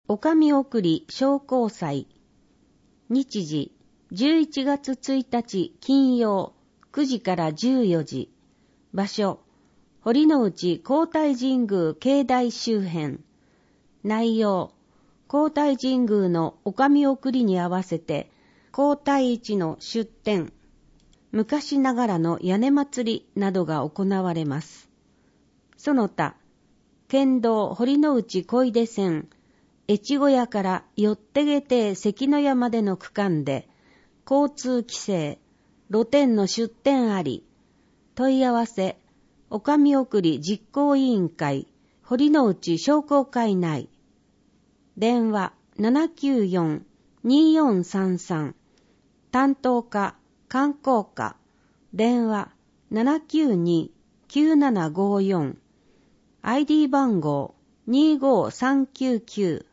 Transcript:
お上送り商工祭。日時、11月1日金曜9時から14時。場所、堀之内皇太神宮境内周辺。内容、皇太神宮のお上送りに合わせて、皇太一の出展、昔ながらの屋根祭りなどが行われます。その他、県道堀之内小出線、越後屋からよってげて関の屋までの区間で、交通規制、露店の出店あり、問い合わせ、お上送り実行委員会、堀之内商工会内。電話794-2433。担当課、観光課。電話792-9754。ID 番号25399。